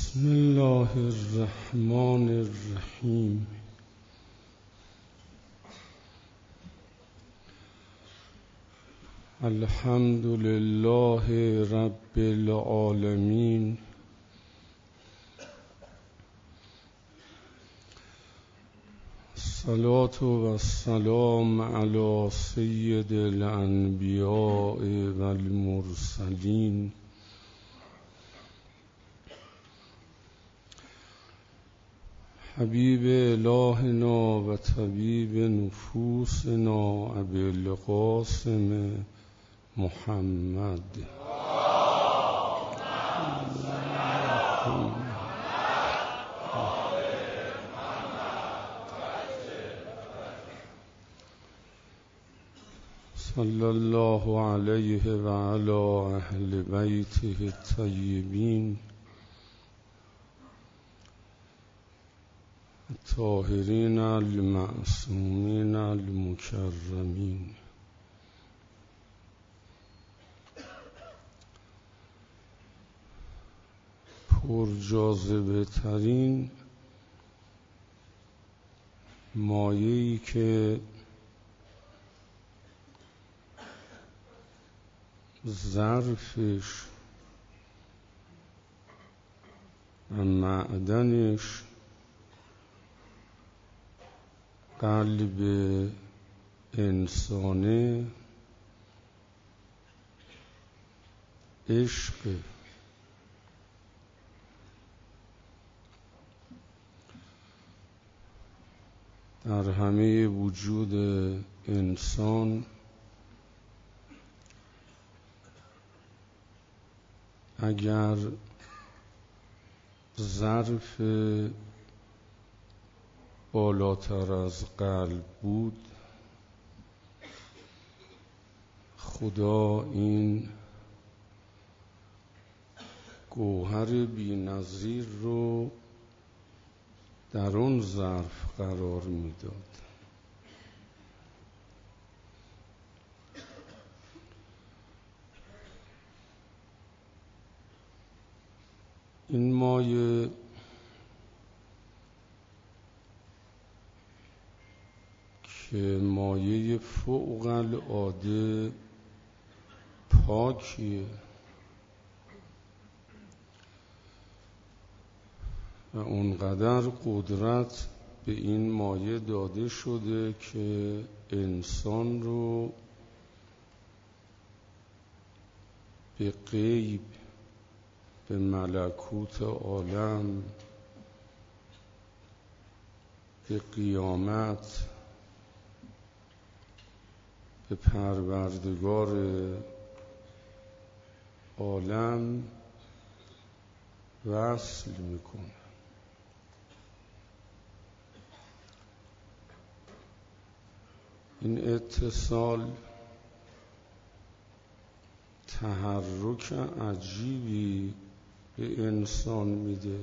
بسم الله الرحمن الرحیم. الحمد لله رب العالمین. الصلاة والسلام علی سید الانبیاء والمرسلین حبیب الهنا و طبیب نفوسنا ابی القاسم محمد. صلی الله علیه و علی اهل بیته الطیبین الطاهرین المعصومین المکرمین. پرجاذبه ترین مایه‌ای که ظرفش و معدنش قلب انسانه عشق. در همه وجود انسان اگر ظرف بالاتر از قلب بود، خدا این گوهر بی‌نظیر رو در اون ظرف قرار میداد. این مایه که مایه فوق العاده پاکیه و اونقدر قدرت به این مایه داده شده که انسان رو به غیب، به ملکوت عالم، به قیامت، به پروردگار عالم وصل میکنه. این اتصال تحرک عجیبی به انسان میده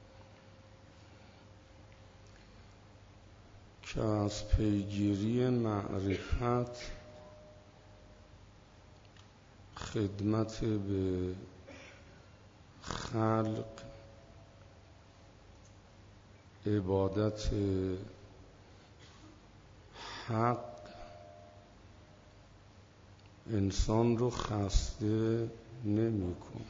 که از پیگیری معرفت، خدمت به خلق، عبادت حق انسان رو خسته نمی‌کنه.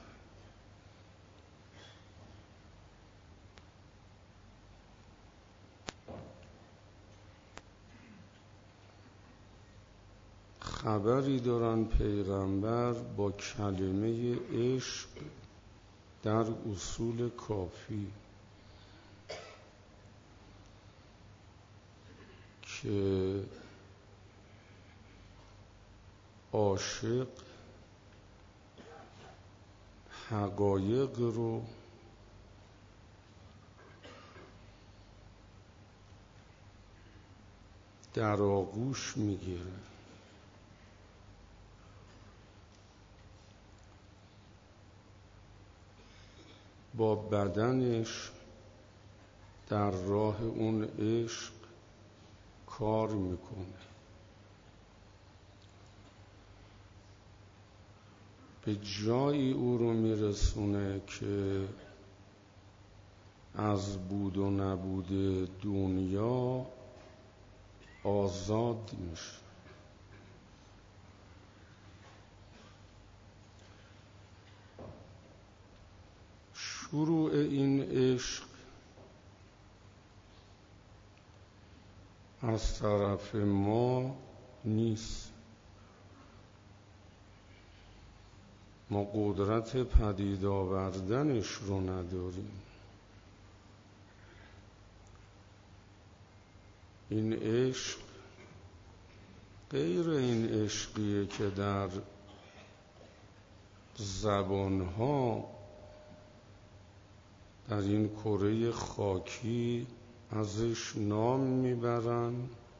خبری دارن پیغمبر با کلمه عشق در اصول کافی که عاشق حقایق رو در آغوش میگیره، با بدنش در راه اون عشق کار میکنه، به جایی او رو میرسونه که از بود و نبود دنیا آزاد میشه. شروع این عشق از طرف ما نیست. ما قدرت پدید آوردنش رو نداریم. این عشق غیر این عشقیه که در زبانها در این کره خاکی ازش نام میبرن.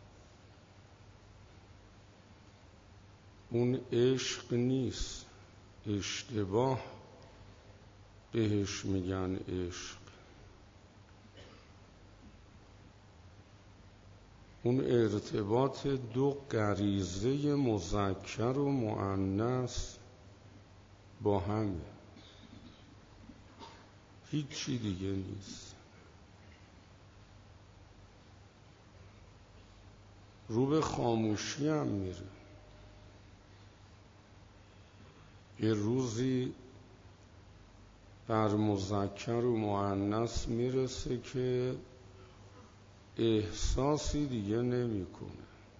اون عشق نیست، اشتباه بهش میگن عشق. اون ارتباط دو غریزه مذکر و مؤنث با همه، هیچی دیگه نیست. رو به خاموشی هم میره. یه روزی بر مذکر و مؤنث میرسه که احساسی دیگه نمیکنه.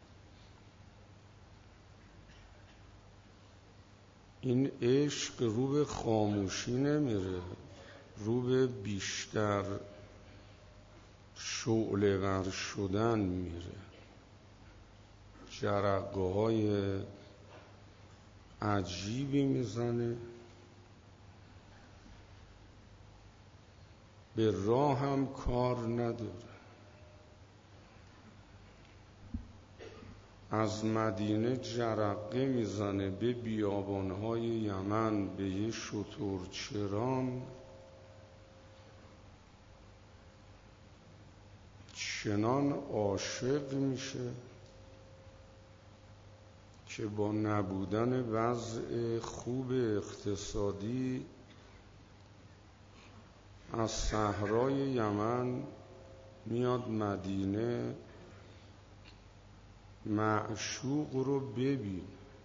این عشق رو به خاموشی نمیره، رو به بیشتر شعله ور شدن میره. جرقه های عجیبی میزنه، به راه هم کار نداره. از مدینه جرقه میزنه به بیابانهای یمن، به یه شترچران چنان عاشق میشه که با نبودن وضع خوب اقتصادی از صحرای یمن میاد مدینه معشوق رو ببین.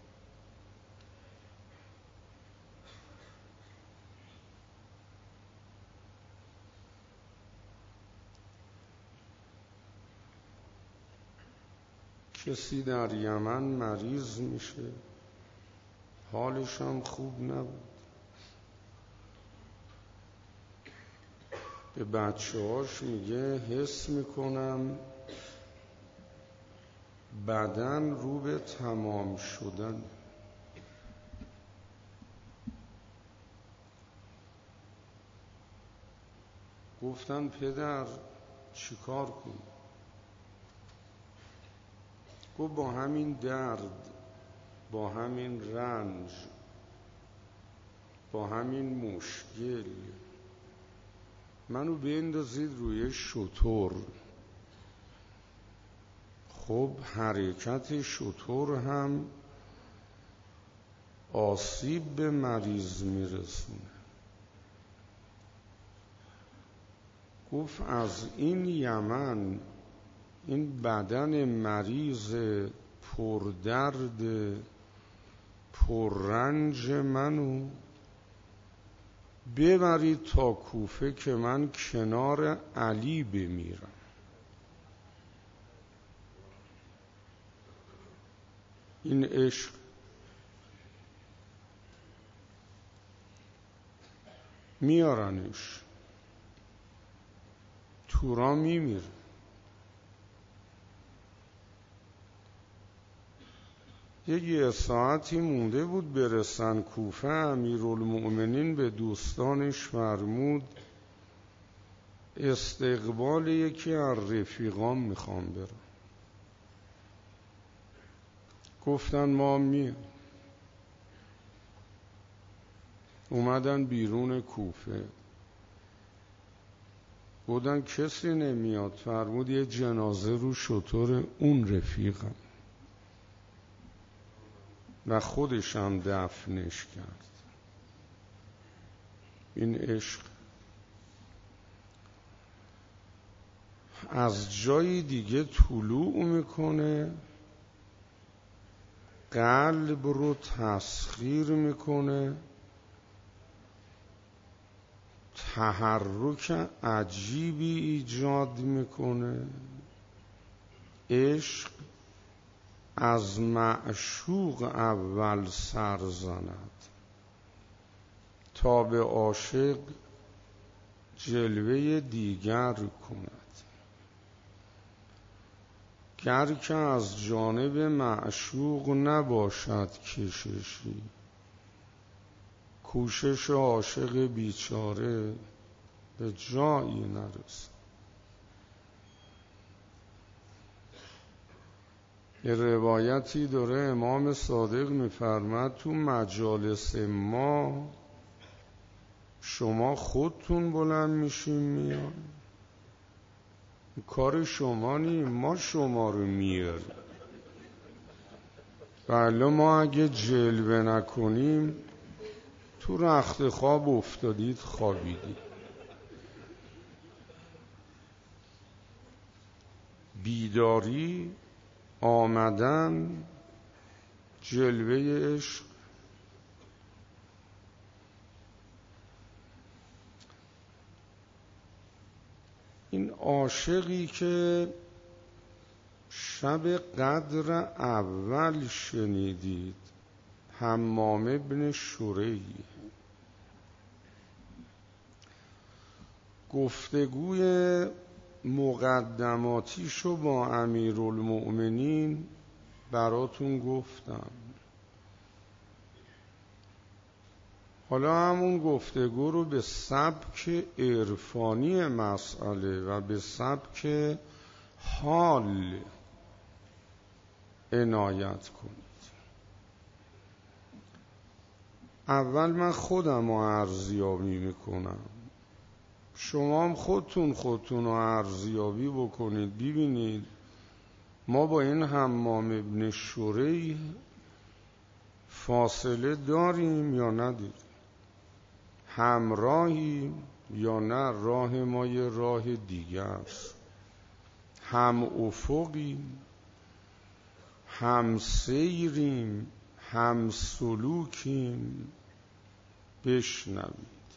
کسی در یمن مریض میشه، حالش هم خوب نبود. به بچه‌هاش میگه حس میکنم بدن رو به تمام شدن. گفتن پدر چیکار کنم؟ گفت با همین درد، با همین رنج، با همین مشکل منو بندازید روی شتر. خب حرکت شتر هم آسیب به مریض میرسونه. گفت از این یمن، این بدن مریض پردرد پررنج منو ببرید تا کوفه که من کنار علی بمیرم. این عشق میارنش تورا میمیره. یه ساعتی مونده بود برسن کوفه. امیرالمؤمنین به دوستانش فرمود استقبال یکی از رفیقان میخوام برم. گفتن ما میایم. اومدن بیرون کوفه، بودن کسی نمیاد. فرمود یه جنازه رو شتر اون رفیقم و خودش هم دفنش کرد. این عشق از جای دیگه طلوع میکنه، قلب رو تسخیر میکنه، تحرک عجیبی ایجاد میکنه. عشق از معشوق اول سر زند تا به عاشق جلوه دیگر کند. گر که از جانب معشوق نباشد کششی، کوشش عاشق بیچاره به جایی نرسد. یه روایتی داره امام صادق میفرماد تو مجالس ما شما خودتون بلند میشین میان، کار شما نیم، ما شما رو میاریم. بله ما اگه جلوه نکنیم تو رخت خواب افتادید خوابیدید. بیداری، آمدن، جلوه عشق. این عاشقی که شب قدر اول شنیدید، حمام ابن شریح، گفتگوی مقدماتیشو با امیرالمؤمنین براتون گفتم. حالا همون گفتگو رو به سبک عرفانی مسئله و به سبک حال عنایت کنید. اول من خودم رو ارزیابی میکنم، شما هم خودتون رو ارزیابی بکنید، ببینید ما با این حمام ابن شریح فاصله داریم یا نداریم، همراهیم یا نه راه ما یه راه دیگه است، هم افقیم، هم سیریم، هم سلوکیم. بشنوید.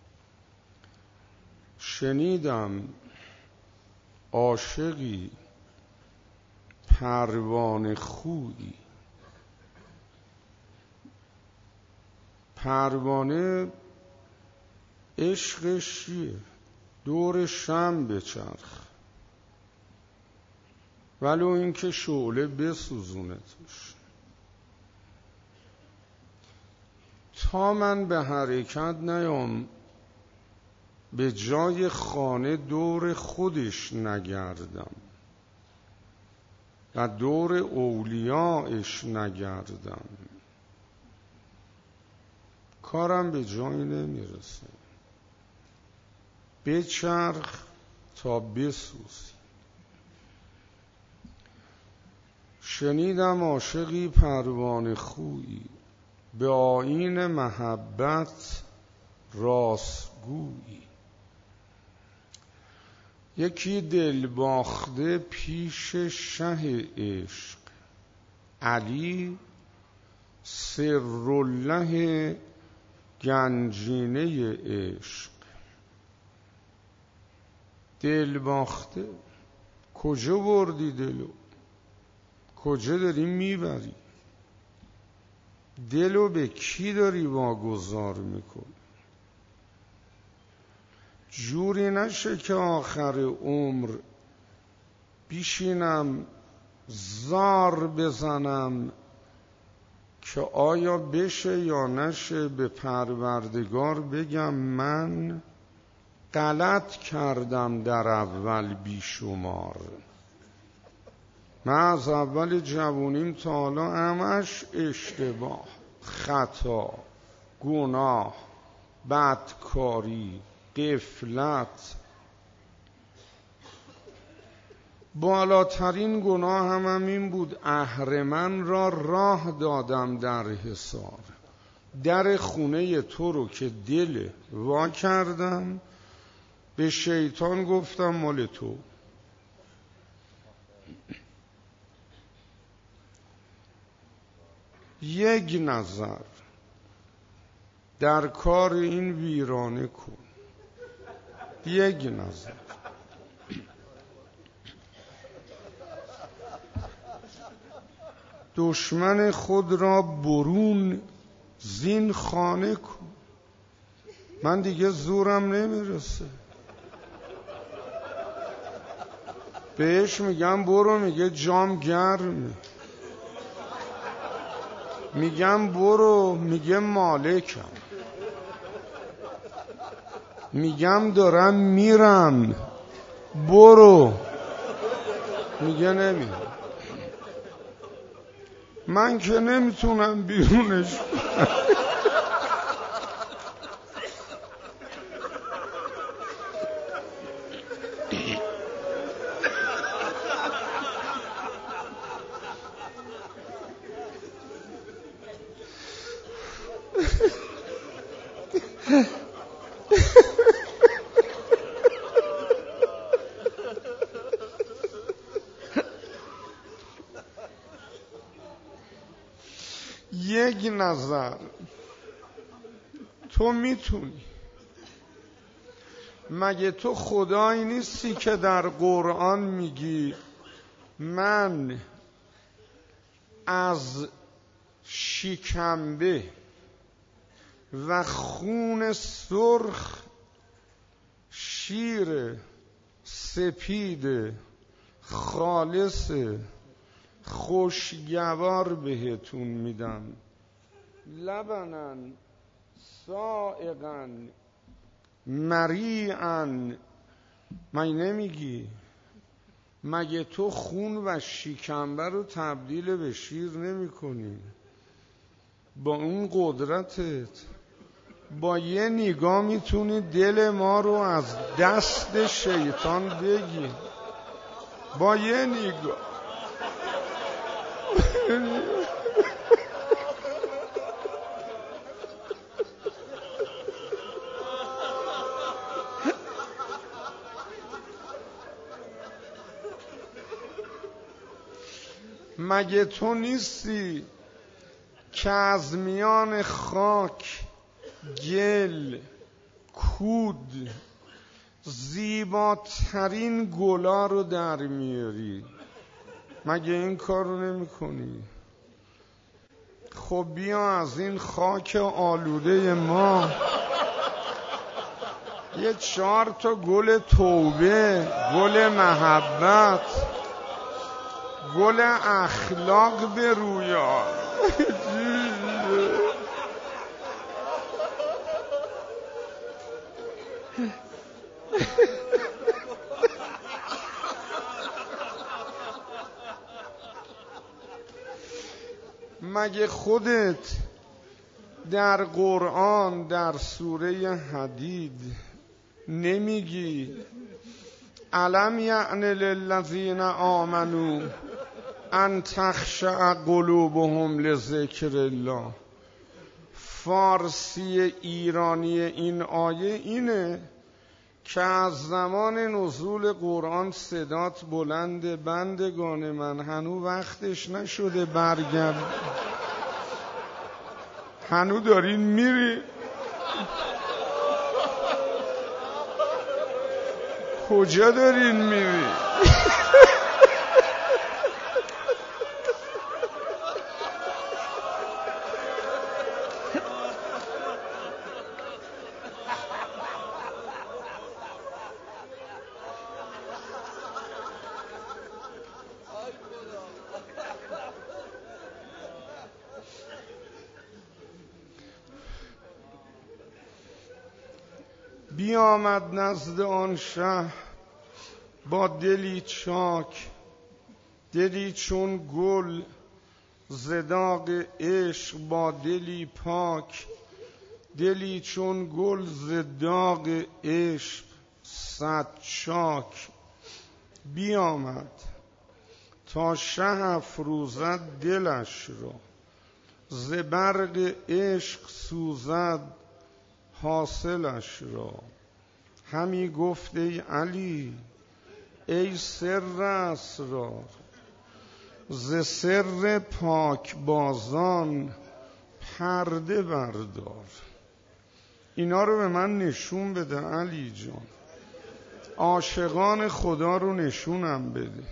شنیدم عاشقی پروانه خویی. پروانه عشقش چیه؟ دور شمع بچرخ، ولو اینکه شعله بسوزونتش. تا من به حرکت نیام به جای خانه دور خودش نگردم و دور اولیاءش نگردم، کارم به جایی نمیرسه. بچرخ تا بسوزی. شنیدم عاشقی پروانه خویی، به آیین محبت راستگویی. یکی دل باخته پیش شه عشق، علی سرالله گنجینه عشق. دل باخته، کجا بردی دلو؟ کجا داری میبری؟ دلو به کی داری واگذار میکنی؟ جوری نشه که آخر عمر بیشینم زار بزنم که آیا بشه یا نشه، به پروردگار بگم من غلط کردم در اول بیشمار. من از اول جوونیم تا حالا همش اشتباه، خطا، گناه، بدکاری، غفلت. بالاترین گناه هم این بود، اهرمن را راه دادم در حصار. در خونه تو رو که دل وا کردم، به شیطان گفتم مال تو. یک نظر در کار این ویرانه کن. یک نظر. دشمن خود را برون زین خانه کن. من دیگه زورم نمیرسه. بهش میگم برو، میگه جام گرمه. میگم برو، میگه مالکم. میگم دارم میرم، برو، میگه نمیرم. من که نمیتونم بیرونش یک نظر. تو میتونی. مگه تو خدایی نیستی که در قرآن میگی من از شکمبه و خون سرخ شیر سپید خالص خوشگوار بهتون میدم، لبنن سائغا مریعا. مگه نمیگی؟ مگه تو خون و شکمبه رو تبدیل به شیر نمی کنی؟ با اون قدرتت با یه نگاه میتونی دل ما رو از دست شیطان بگی. با یه نگاه. مگه تو نیستی که از میان خاک، گل، کود زیباترین گلا رو در میاری؟ مگه این کار رو نمی کنی؟ خب بیا از این خاک آلوده ما یه 4 تا گل توبه، گل محبت، گل اخلاق به روی آر. مگه خودت در قرآن در سوره حدید نمیگی الم یعن للذین آمنوا ان تخشع قلوبهم لذکر الله؟ فارسی ایرانی این آیه اینه که از زمان نزول قرآن صدات بلند، بندگان من هنو وقتش نشده برگرد. هنو دارین میری. کجا دارین میری؟ بیامد نزد آن شه با دلی چاک، دلی چون گل ز داغ عشق، با دلی پاک، دلی چون گل ز داغ عشق صد چاک. بیامد تا شه افروزد دلش را، ز برق عشق سوزد حاصلش را. همی گفت ای علی ای سر اسرار، ز سر پاک بازان پرده بردار. اینا رو به من نشون بده علی جان. عاشقان خدا رو نشونم بده،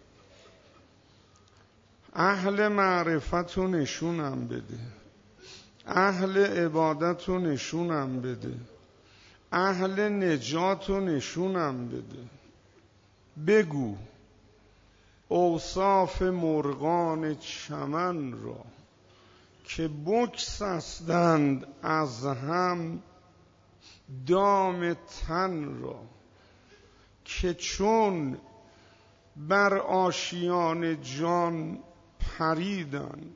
اهل معرفت رو نشونم بده، اهل عبادت رو نشونم بده، اهل نجات رو نشونم بده. بگو اوصاف مرغان چمن را که بگسستند از هم دام تن را، که چون بر آشیان جان پریدند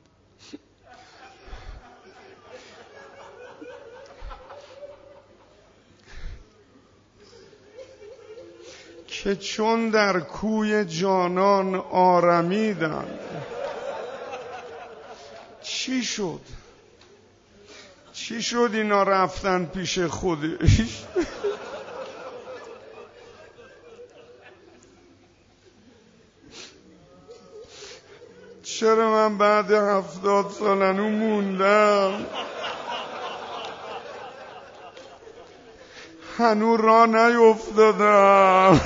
که چون در کوی جانان آرمیدند. چی شد؟ چی شد اینا رفتن پیش خودش؟ چرا من بعد 70 سالنو موندم؟ هنو را نیفتادم.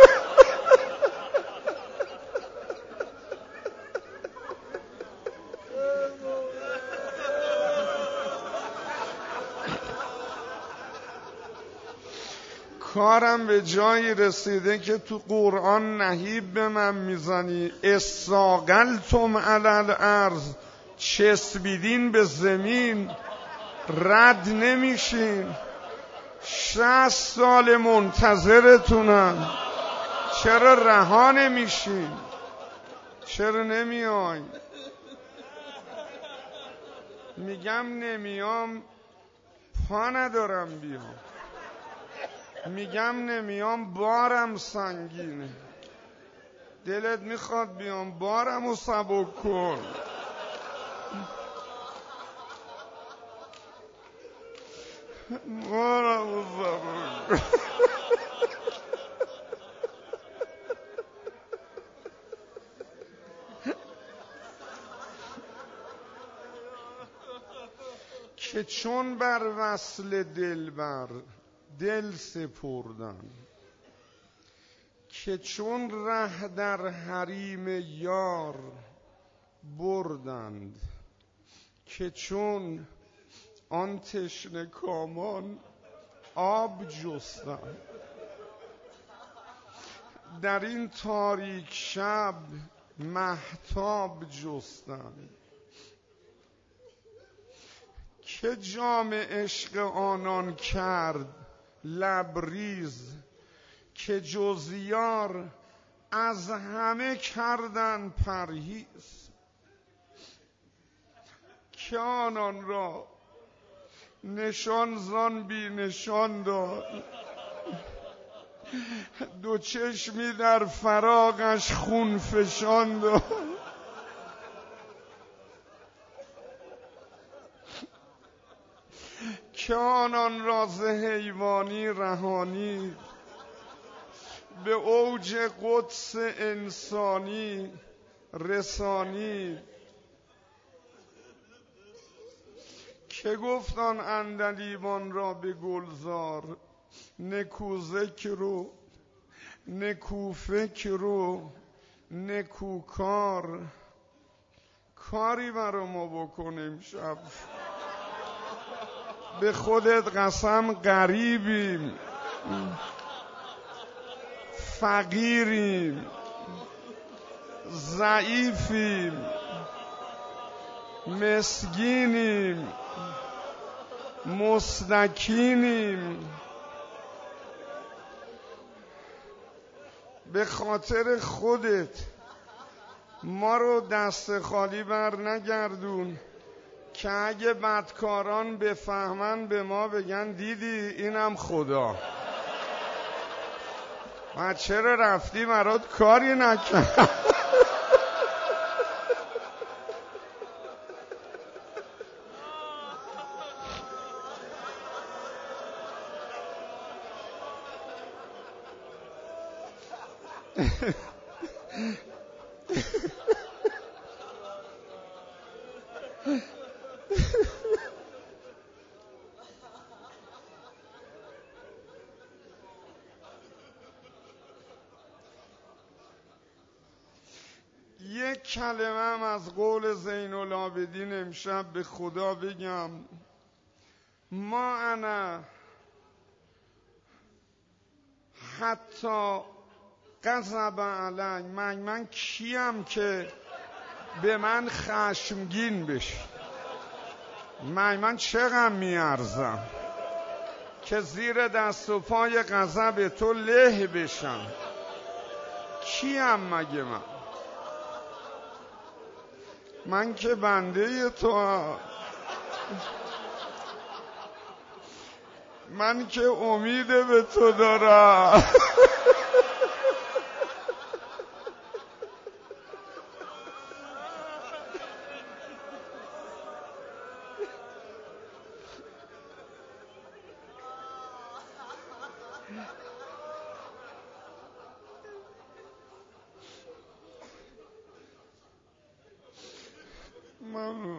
کارم به جایی رسیده که تو قرآن نهیب به من میزنی استاقلتم علی الارض، چسبیدین به زمین رد نمیشین. 60 سال منتظرتونم، چرا رها نمیشین؟ چرا نمیای؟ میگم نمیام، پا ندارم بیام. میگم نمیام، بارم سنگینه. دلت میخواد بیام، بارمو سبک کن. بارمو سبک کن. که چون بر وصل دلبر دل سپردن، که چون ره در حریم یار بردند، که چون آن تشنه کامان آب جستند، در این تاریک شب مهتاب جستند. که جام عشق آنان کرد لبریز، که جز یار از همه کردن پرهیز. که آنان را نشان زان بی نشان داد، دو چشمی در فراقش خون فشان داد. که آنان را ز حیوانی رهانید، به اوج قدس انسانی رسانید. که گفتان عندلیبان را به گلزار، نکو ذکر و نکو فکر و نکو کار. کاری برا ما بکنیم شب، به خودت قسم غریبیم، فقیریم، ضعیفیم، مسکینیم، مستکینیم. به خاطر خودت ما رو دست خالی بر نگردون، که اگه بدکاران بفهمن به ما بگن دیدی اینم خدا. ما چرا رفتی برات کاری نکرد؟ یک کلمه هم از قول زین العابدین امشب به خدا بگم. ما انا حتی غضب علی، من کیم که به من خشمگین بشی؟ من چقدر میارزم که زیر دست و پای غضب تو له بشم؟ کیم مگه من که بنده تو هم. من که امید به تو دارم. من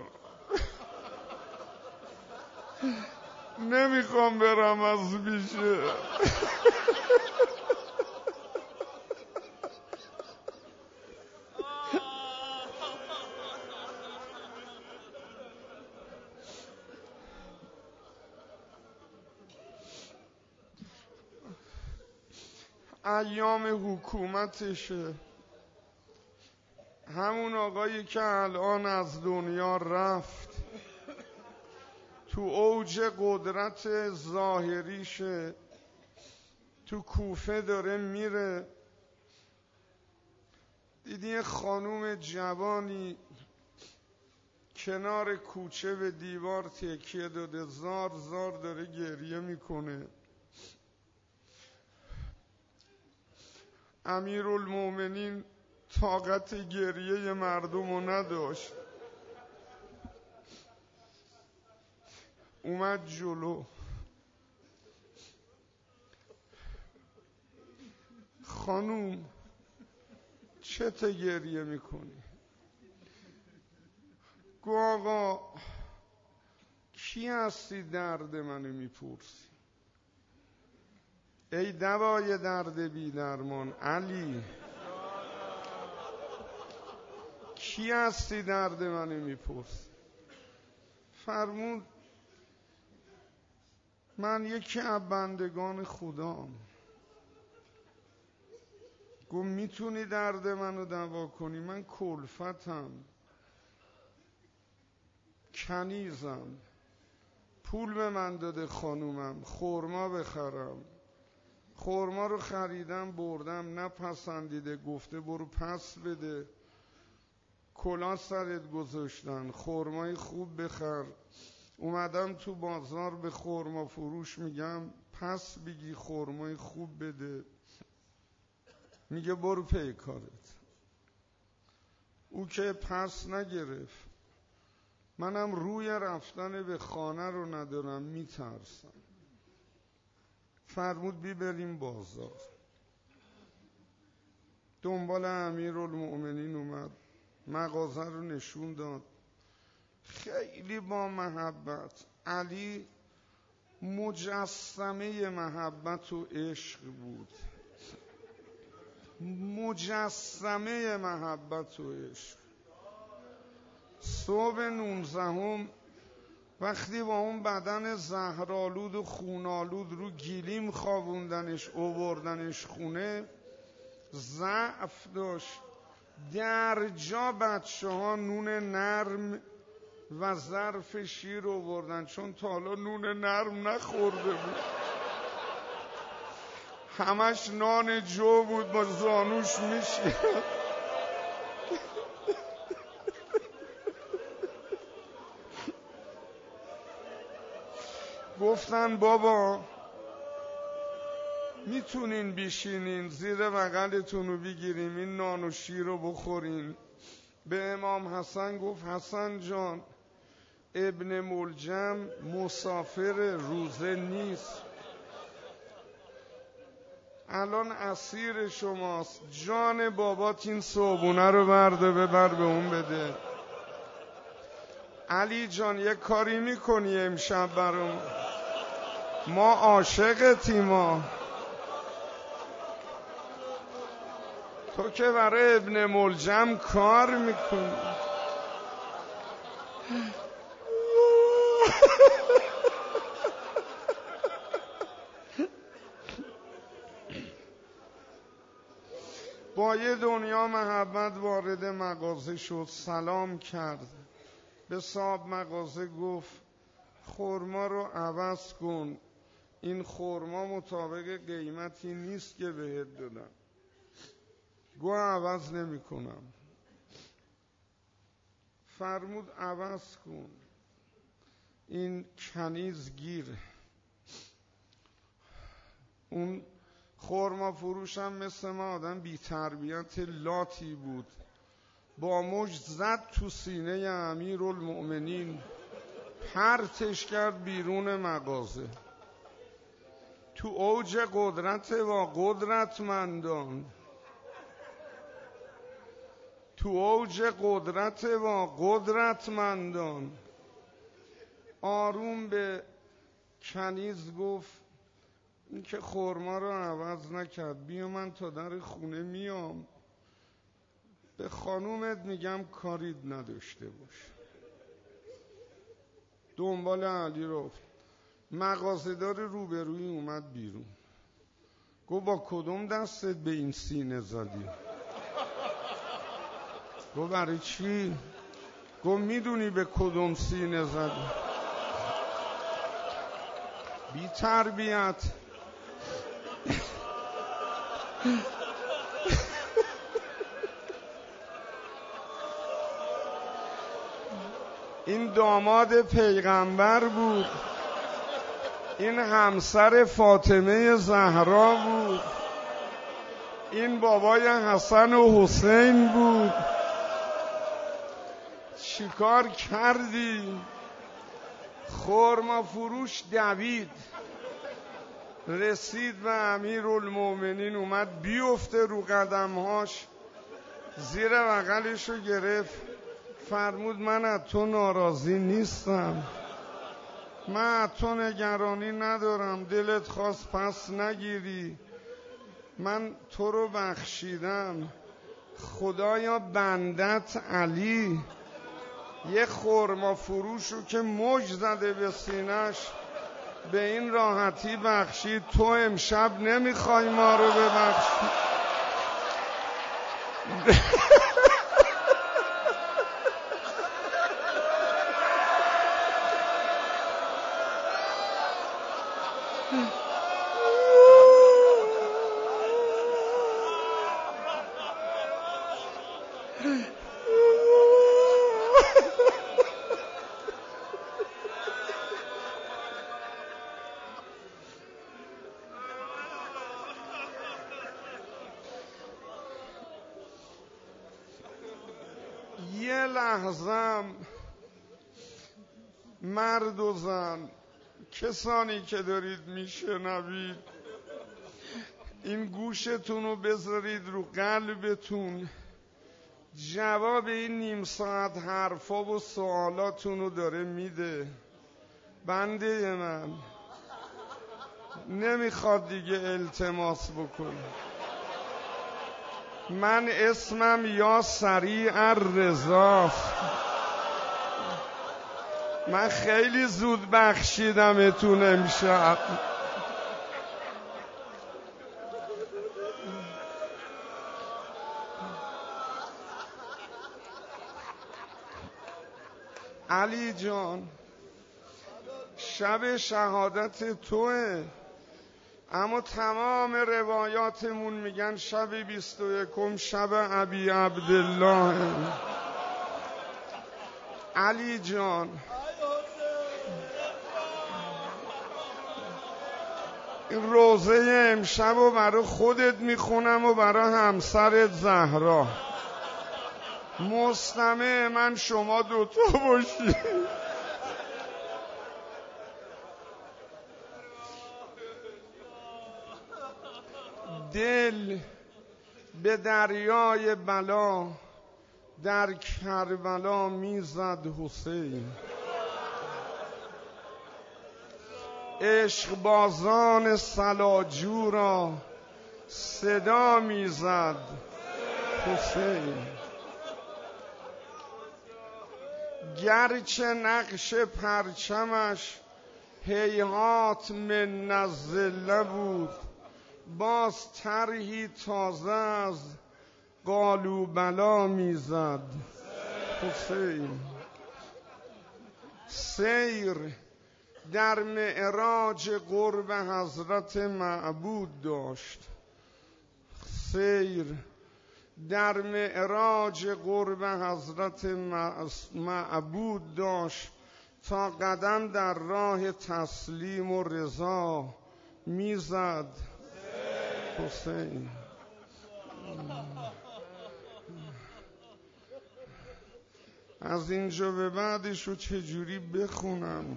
نمیخوام برم از بیشه. ایام حکومتشه. همون آقایی که الان از دنیا رفت تو اوج قدرت ظاهریشه، تو کوفه داره میره، دیدی یه خانوم جوانی کنار کوچه به دیوار تکیه داده، زار زار داره گریه میکنه. امیرالمومنین طاقت گریه مردم رو نداشت، اومد جلو. خانوم چته گریه میکنی؟ گو آقا کی هستی درد منو میپرسی؟ ای دوای درد بی درمان علی، کی هستی درد منو میپرسی؟ فرمود من یکی از بندگان خدام. گفت میتونی درد منو دوا کنی؟ من کلفتم، کنیزم، پول به من داده خانومم خورما بخرم، خورما رو خریدم بردم، نپسندیده، گفته برو پس بده، کلاه سرت گذاشتن، خورمای خوب بخر. اومدم تو بازار به خورما فروش میگم پس بگی خورمای خوب بده، میگه برو پی کارت. او که پس نگرفت، منم روی رفتن به خانه رو ندارم، میترسم. فرمود بی بریم بازار. دنبال امیرالمومنین اومد، مغازه رو نشون داد، خیلی با محبت. علی مجسمه محبت و عشق بود، مجسمه محبت و عشق. صبح 19 وقتی با اون بدن زهرآلود و خونالود رو گلیم خوابوندنش آوردنش خونه، ضعف داشت. در جا بچه ها نون نرم و ظرف شیر آوردن، چون تا حالا نون نرم نخورده بود، همش نان جو بود، با زانوش میشه. گفتن بابا میتونین بشینین زیر بغلتون رو بگیریم این نان و شیر رو بخورین. به امام حسن گفت حسن جان ابن ملجم مسافر روزه نیست، الان اسیر شماست، جان بابات این صبحونه رو برده ببر به اون بده. علی جان یه کاری میکنی امشب برام؟ ما عاشقتیم. تو که برای ابن ملجم کار میکنی. با یه دنیا محبت وارد مغازه شد، سلام کرد به صاحب مغازه، گفت خرما رو عوض کن، این خرما مطابق قیمتی نیست که بهت دادم. گو عوض نمی کنم. فرمود عوض کن. این کنیز گیر. اون خرما فروشم مثل ما آدم بی تربیت لاتی بود، با مشت زد تو سینه امیرالمؤمنین، پرتش کرد بیرون مغازه. تو اوج قدرت و قدرتمندان، تو اوج قدرت و قدرتمندان، آروم به کنیز گفت این که خرما رو عوض نکرد، بیا من تا در خونه میام به خانومت میگم کاری نداشته باش. دنبال علی رفت. مغازه‌دار روبروی اومد بیرون، گفت با کدوم دستت به این سینه زدی؟ گفت برای چی؟ گفت میدونی به کدوم سینه زدی؟ بی تربیت. این داماد پیغمبر بود، این همسر فاطمه زهرا بود، این بابای حسن و حسین بود. چیکار کردی؟ خرما فروش دوید، رسید به امیرالمؤمنین، اومد بیفته رو قدمهاش، زیر بغلشو گرفت، فرمود من از تو ناراضی نیستم، من از تو نگرانی ندارم، دلت خواست پس نگیری، من تو رو بخشیدم، خدایا بندت علی یه خرما فروشو که مژ زده به سینش به این راحتی بخشید، تو امشب نمیخوای ما رو ببخشی؟ یه لحظه مرد و زن، کسانی که دارید میشنوید، این گوشتون رو بذارید رو قلبتون، جواب این نیم ساعت حرفا و سوالاتون رو داره میده. بنده من نمیخواد دیگه التماس بکنه. من اسمم یا سریع الرضاست، من خیلی زود بخشیدمتون امشب. علی جان شب شهادت توه، اما تمام روایاتمون میگن شب 21 شب ابی عبدالله. علی جان این روزه امشب رو برای خودت میخونم و برای همسرت زهرا، مستمع من شما دوتا باشی. دل به دریای بلا در کربلا میزد حسین. عشق بازان سلاجو را صدا میزد حسین. گرچه نقش پرچمش هیهات من الظل بود، باز طرحی تازه از قالوبلا میزد حسین. سیر در معراج قرب حضرت معبود داشت. سیر در معراج قرب حضرت معبود داشت تا قدم در راه تسلیم و رضا میزد حسین. از اینجا به بعدشو چجوری بخونم؟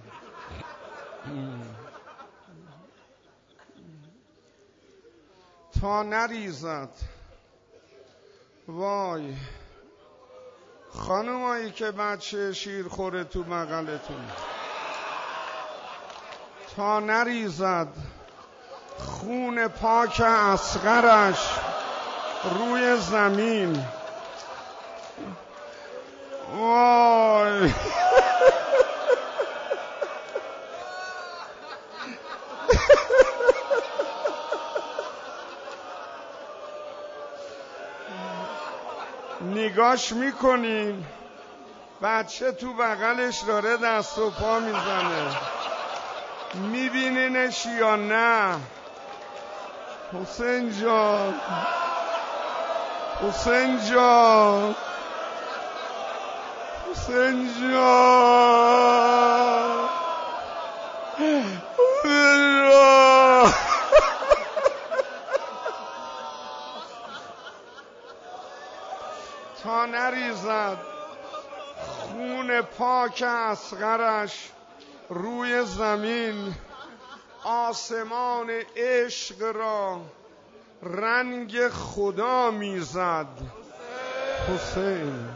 تا نریزد. وای خانمایی که بچه شیر خوره تو بغلتون، تا نریزد خون پاک اصغرش روی زمین. وای نگاش میکنین بچه تو بغلش داره دست و پا میزنه، میبینینش یا نه؟ حسین جان، حسین جان، حسین جان، حسین جان. تا نریزد خون پاک اصغرش روی زمین، آسمان عشق را رنگ خدا میزد حسین.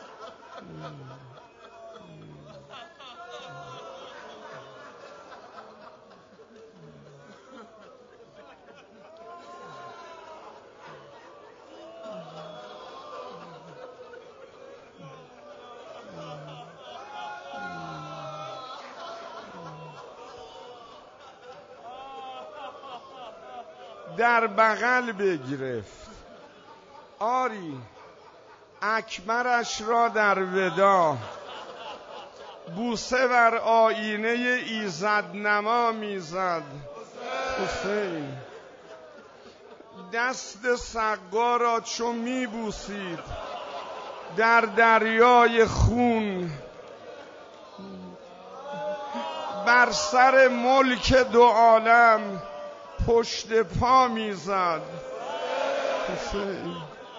در بغل بگرفت، آری اکبرش را در ودا، بوسه بر آینه ایزد نما میزد حسین. دست سقا را چو میبوسید در دریای خون، بر سر ملک دو عالم پشت پا میزد حسین.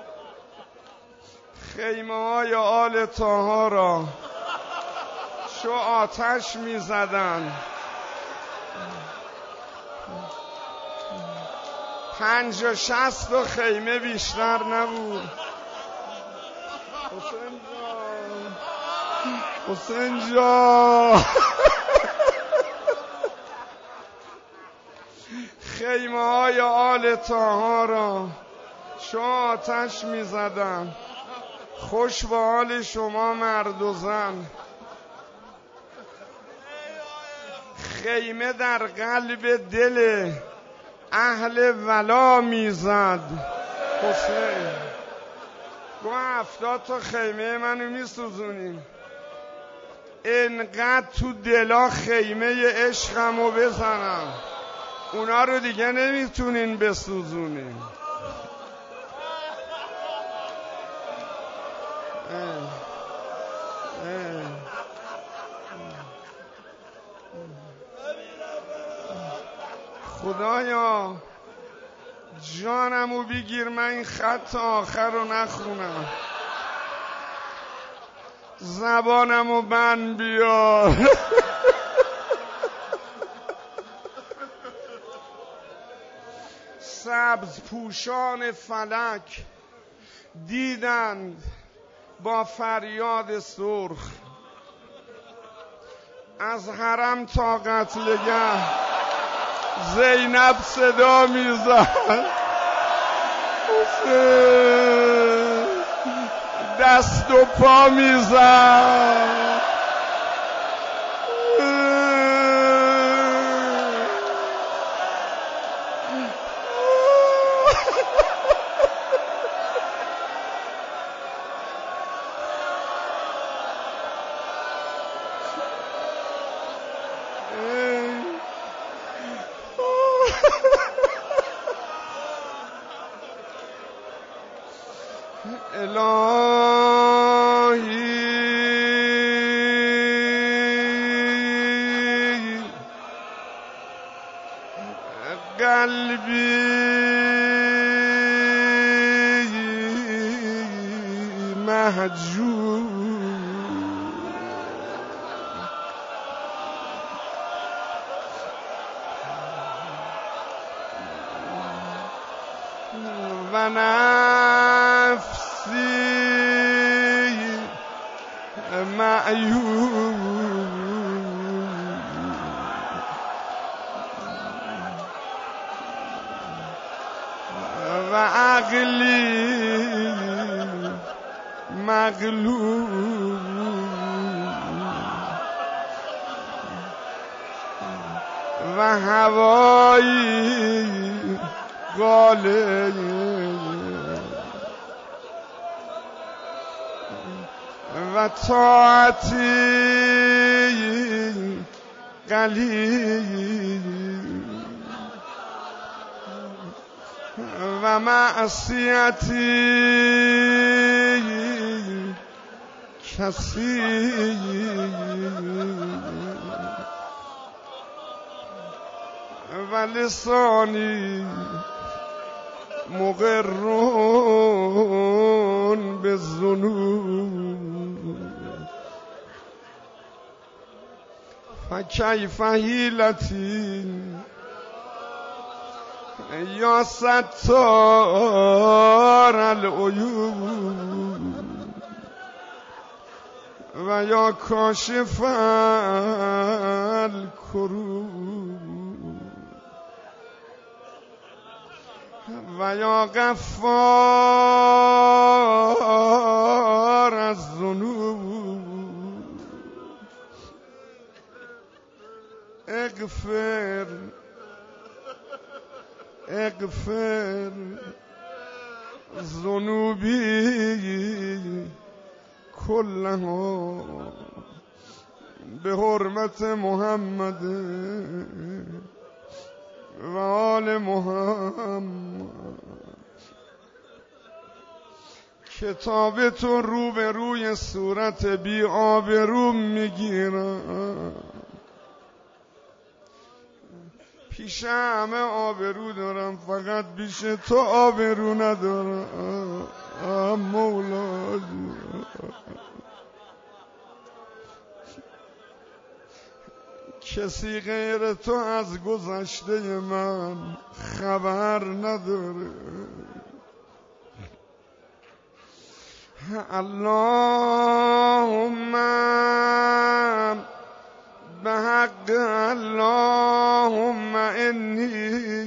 خیمه های آل طاها را چو آتش میزدن، 50-60 خیمه بیشتر نبود. حسین جان، حسین جان. خیمه های آل طاها را چو آتش میزدن. خوش به حال شما مرد و زن. خیمه در قلب دل اهل ولا میزد حسین. گو 70 تا خیمه منو میسوزونیم، انقدر تو دلا خیمه عشقمو بزنم اونا رو دیگه نمیتونین بسوزونین. خدایا جانمو بگیر، من این خط آخر رو نخونم، زبانمو بند بیار. سبز پوشان فلک دیدند با فریاد سرخ از حرم تا قتلگه زینب صدا میزد حسین دست و پا میزد الهی قلبی محجوب و نفسی معیوب و عقلی مغلوب و هوایی غالب و طاعتی قلیل و معصیتی کثیر و لسانی مقرون بالذنوب فکیف حیلتی یا ستار العیوب و یا کاشف الکروب و یا غفار الذنوب اغفر ذنوبی كلها به حرمت محمد و آل محمد. کتاب تو رو به روی صورت بی آبرو میگیرم، پیش همه آبرو دارم فقط پیش تو آبرو ندارم مولا. کسی غیر تو از گذشته من خبر نداره. اللهم به حق اللهم انی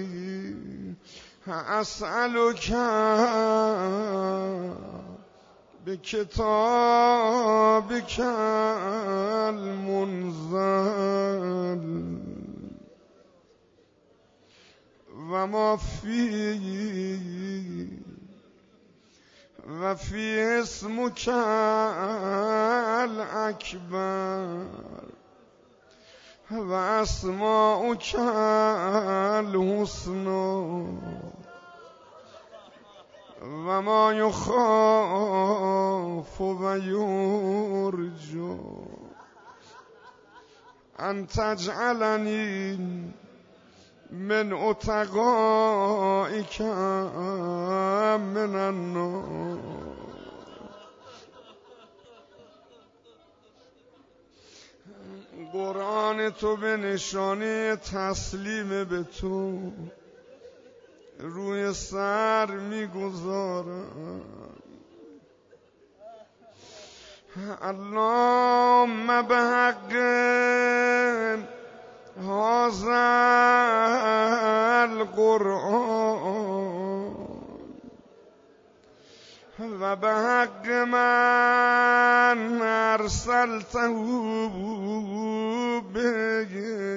اسألک به کتابک المنزل و ما فی و فی اسمک الاکبر و اسماؤک الحسنی و ما یخاف و یرجى ان تجعلنی من اتقائک من النار. قرآن تو به نشانه تسلیم به تو روی سر میگذارم. اللهم بحق هذا القرآن و بحق من ارسلته به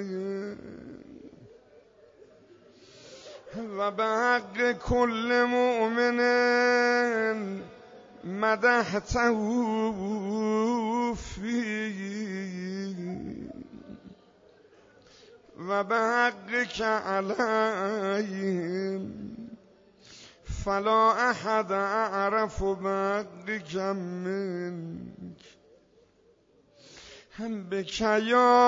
و بحق كل مؤمن مدحته فيه و بحقك عليهم فلا احد اعرف بحقك منك بك یا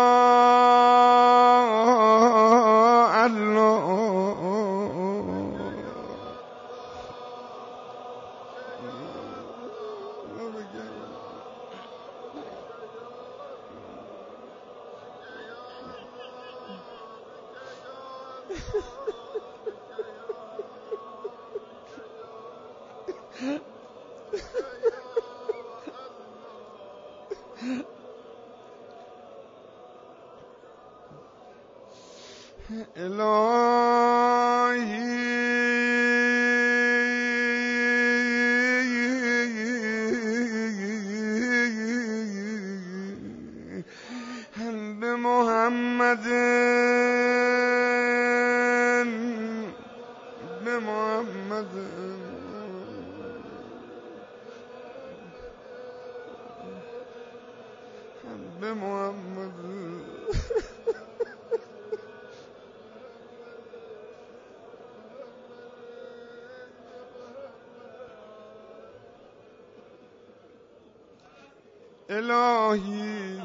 الله الهی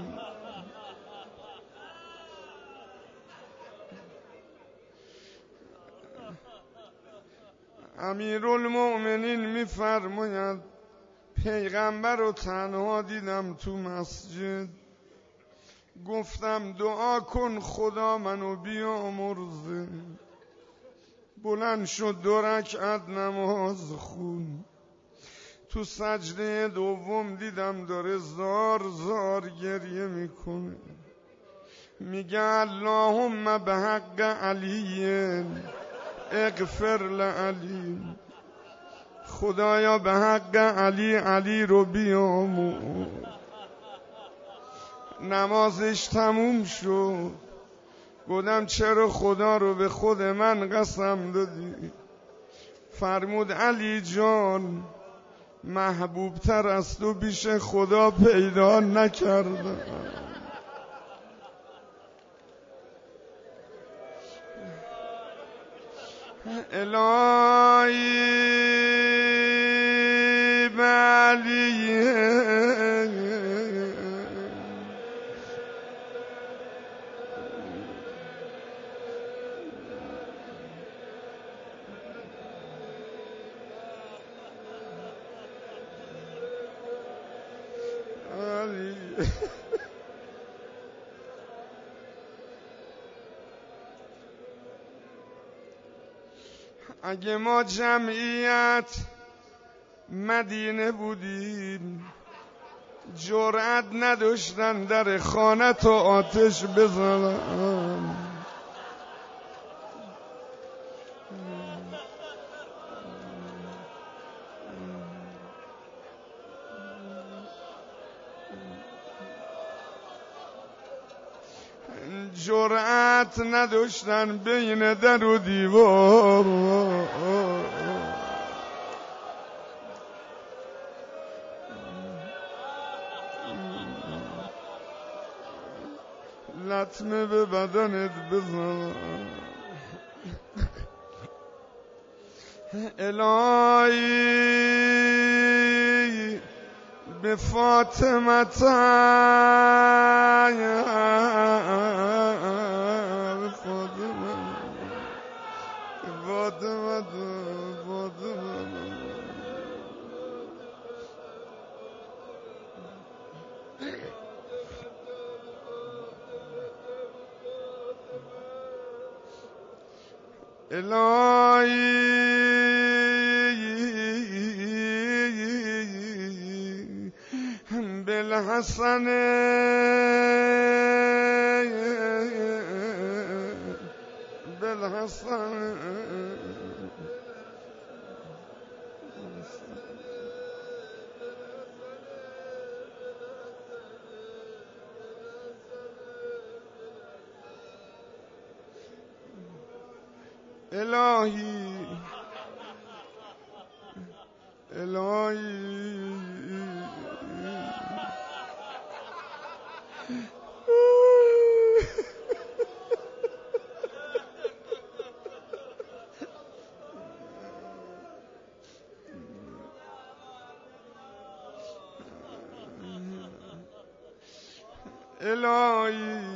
امیرالمؤمنین میفرماید پیغمبر رو تنها دیدم تو مسجد، گفتم دعا کن خدا منو بیامرزه. بلند شد 2 رکعت نماز خون. تو سجده دوم دیدم داره زار زار گریه میکنه، میگه اللهم به حق علی اغفر لعلی. خدایا به حق علی رو بیامرز. نمازش تموم شد. گفتم چرا خدا رو به خود من قسم دادی؟ فرمود علی جان محبوب تر از تو پیش خدا پیدا نکردم. الهی به علی اگه ما جمعیت مدینه بودیم جرأت نداشتن در خانه تو آتش بزنن. جرأت نداشتن بین در و دیوار لطمه به بدنت بزن. الهی به فاطمه الهی بالحسن بالحسن الهی الهی الهی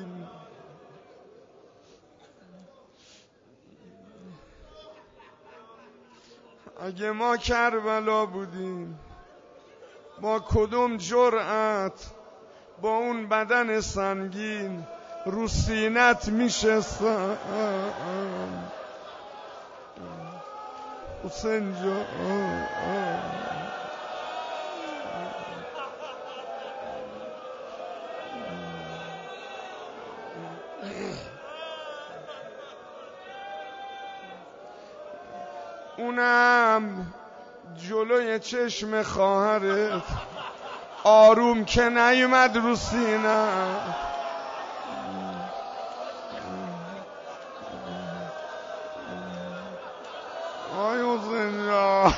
اگه ما کربلا بودیم با کدوم جرأت با اون بدن سنگین رو سینت میشستم حسین جان اونم جلوی چشم خواهرت آروم که نیومد رو سینه آی حسین جان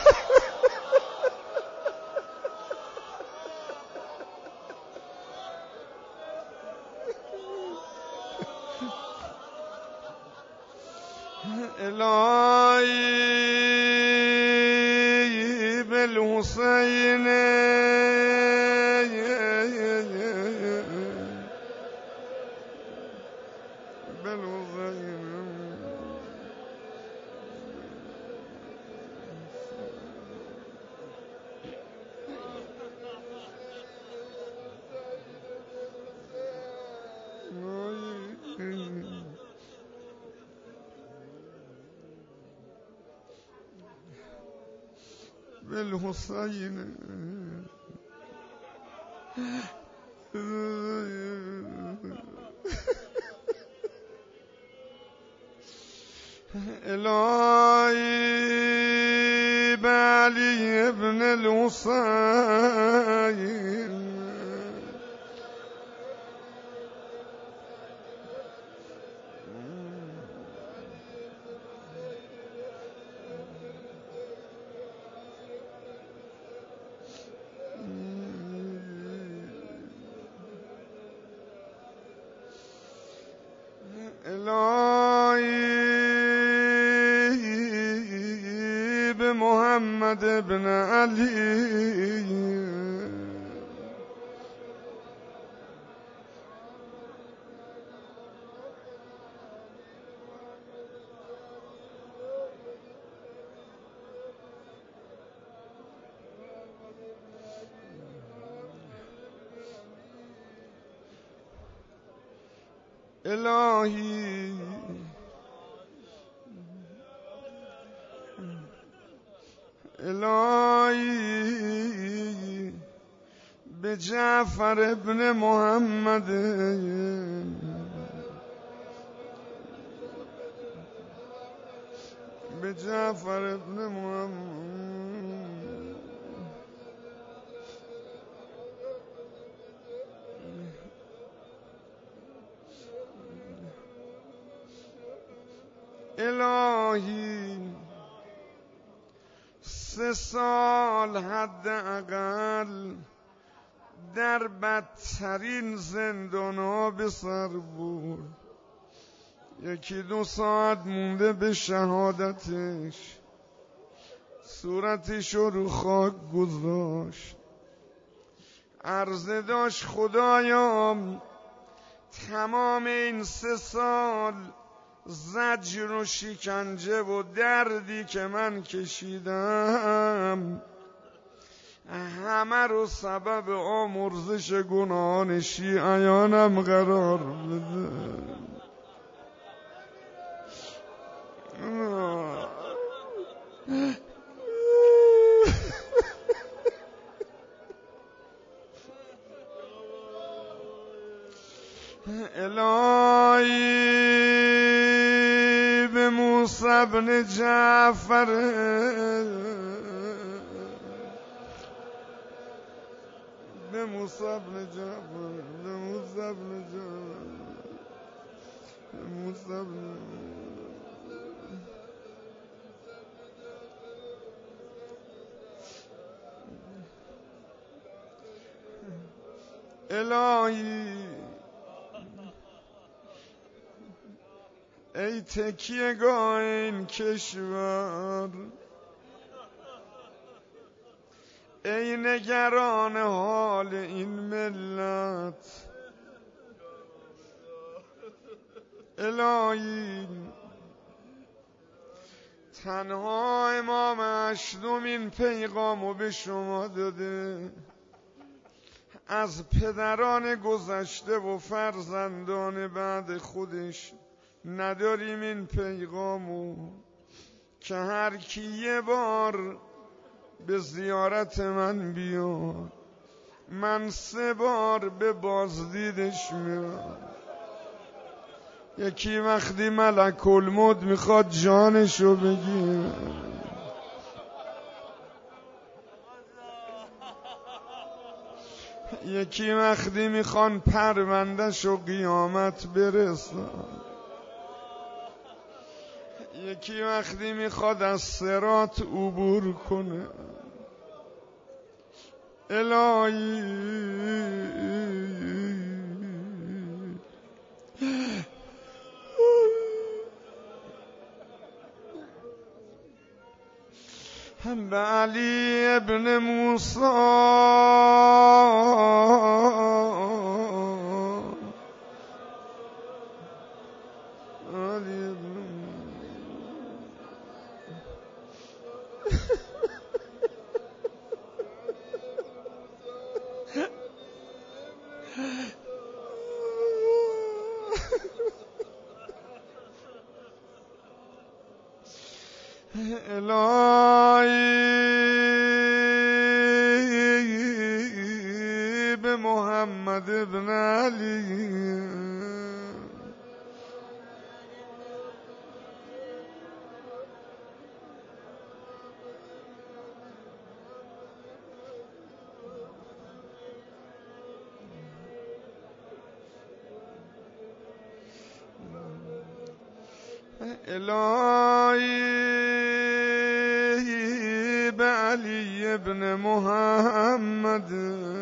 الهی بالحسین بالحسین الهی بعلی ابن الحسین الهی به محمد ابن علی الهی الهی به جعفر ابن محمد به جعفر ابن محمد الهی 3 سال حداقل در بدترین زندان‌ها به سر برد 1-2 ساعت مونده به شهادتش صورتشو رو خاک گذاشت عرضه داشت خدایا تمام این 3 سال زجر و شکنجه و دردی که من کشیدم همه رو سبب آمرزش گناهان شیعیانم قرار بده بن جعفر به موسی بن جعفر به موسی بن جعفر به موسی بن الهی ای تکیهگاه این کشور، ای نگران حال این ملت، الهی تنها امام هشتم این پیغامو به شما داده، از پدران گذشته و فرزندان بعد خودش نداریم این پیغامو که هر کی یه بار به زیارت من بیاد من 3 بار به بازدیدش میرم. یکی وقتی ملک الموت میخواد جانشو بگیره، یکی وقتی میخوان پروندهشو قیامت برسن، یکی وقتی میخواد از صراط عبور کنه. الهی به علی ابن موسی الهی به محمد ابن علی الهی به علی ابن محمد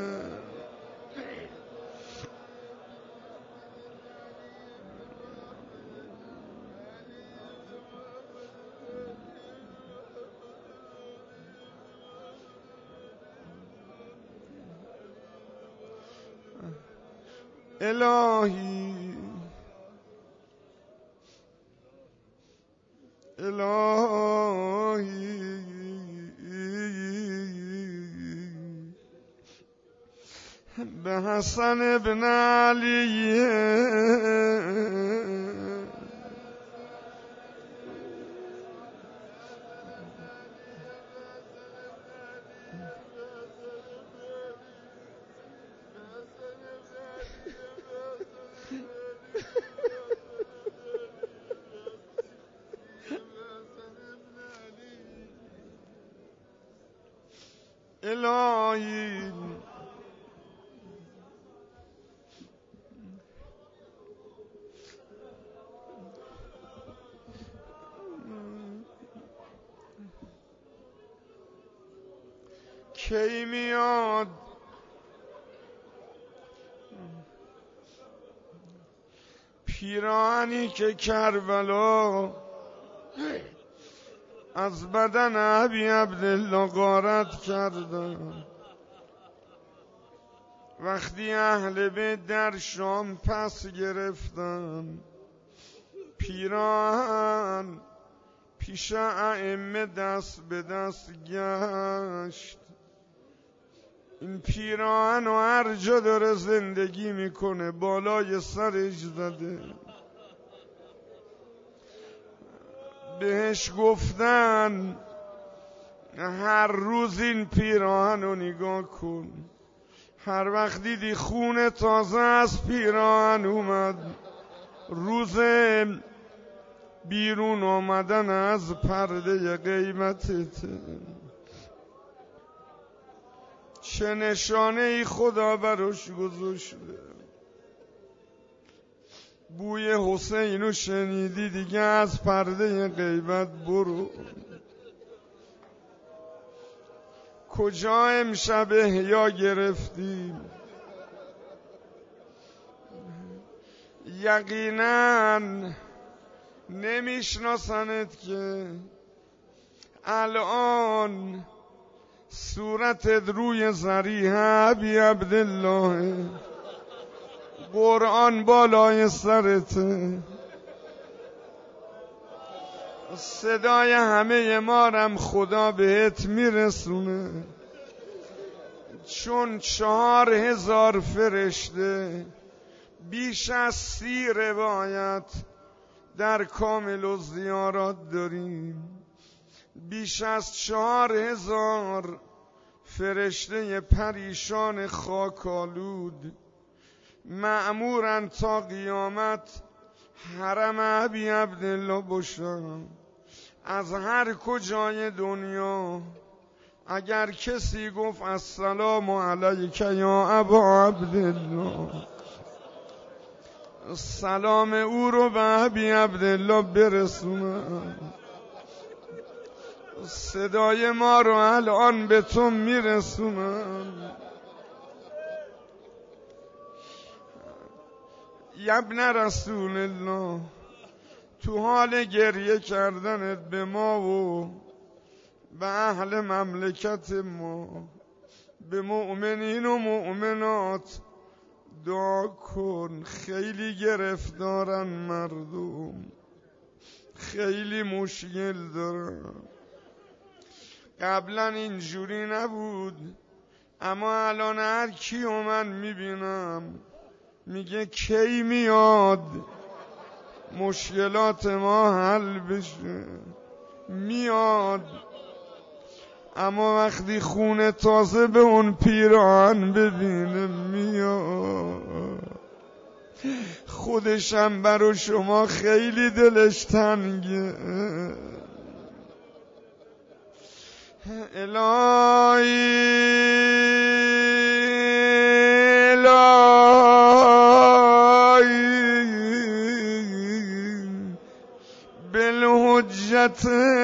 الهی الهی به حسن ابن علی الهی کی میاد پیراهنی که کربلا از بدن ابی عبدالله غارت کردن، وقتی اهل بیت در شام پس گرفتن پیراهن پیش ائمه دست به دست گشت. این پیراهن و هر جا داره زندگی میکنه بالای سرش زده. بهش گفتن هر روز این پیراهن رو نگاه کن، هر وقت دیدی خون تازه از پیراهن اومد، روز بیرون آمدن از پرده غیبتت. چه نشانه ای خدا براش گذاشته؟ بوی حسینو شنیدی دیگه از پرده غیبت برو. کجا امشب احیا گرفتی؟ یقینا نمیشناسنت که الان صورتت روی ذریح ابی عبدالله، قرآن بالای سرته، صدای همه مارم خدا بهت میرسونه، چون 4000 فرشته بیش از 30 روایت در کامل الزیارات داریم. بیش از 4000 فرشته پریشان خاکالود مأمورن تا قیامت حرم ابی عبدالله باشن. از هر کجای دنیا اگر کسی گفت السلام علیک یا ابا عبدالله، سلام او رو به ابی عبدالله برسونم. صدای ما رو الان به تو میرسونم. ابن رسول الله، تو حال گریه کردنت به ما و به اهل مملکت ما، به مؤمنین و مؤمنات دعا کن. خیلی گرفتارن مردم، خیلی مشکل دارن. قبلا اینجوری نبود، اما الان هر کیو من میبینم میگه کی میاد مشکلات ما حل بشه. میاد، اما وقتی خون تازه به اون پیراهن ببینه میاد. خودشم برا شما خیلی دلش تنگه. الهی بالحجت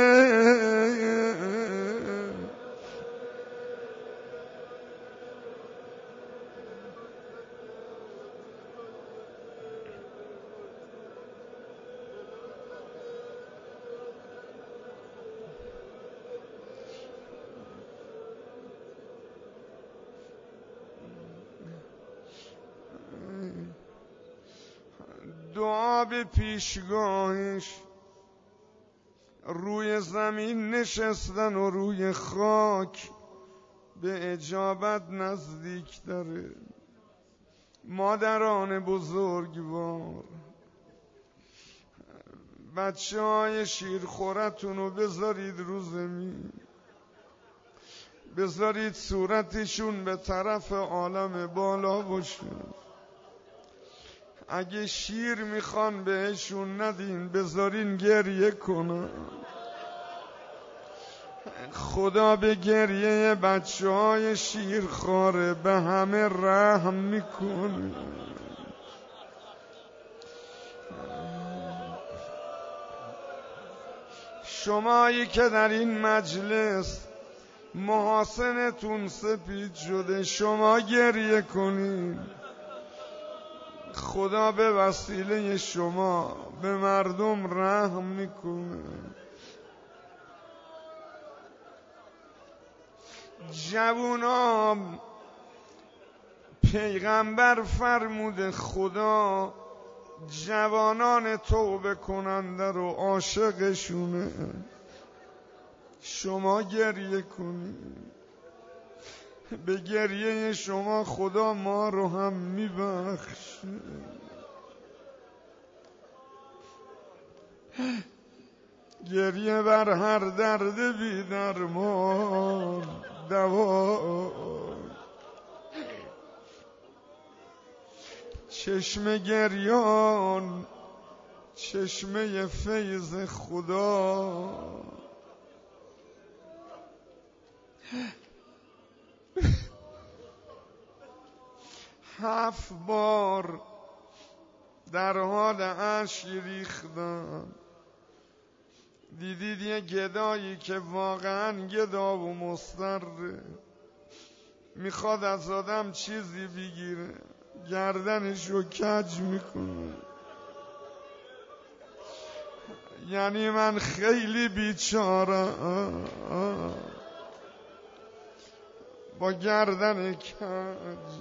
دعا به پیشگاهش روی زمین نشستن و روی خاک به اجابت نزدیک داره. مادران بزرگوار، بچه های شیرخورتون رو بذارید رو زمین، بذارید صورتشون به طرف عالم بالا باشه. اگه شیر میخوان بهشون ندین، بذارین گریه کنن. خدا به گریه بچه های شیرخواره به همه رحم میکنه. شمایی که در این مجلس محاسنتون سپید شده، شما گریه کنین. خدا به وسیله شما به مردم رحم میکنه. جوونام، پیغمبر فرموده خدا جوانان توبه کننده رو عاشقشونه. شما گریه کنید، به گریه شما خدا ما رو هم میبخشه. گریه بر هر درد بی درمان دوا. چشم گریان چشمه فیض خدا 7 بار در حال اشک ریختم. دیدید یه گدایی که واقعا گدا و مضطره، میخواد از آدم چیزی بگیره، گردنشو کج میکنه. یعنی من خیلی بیچاره با گردن کج،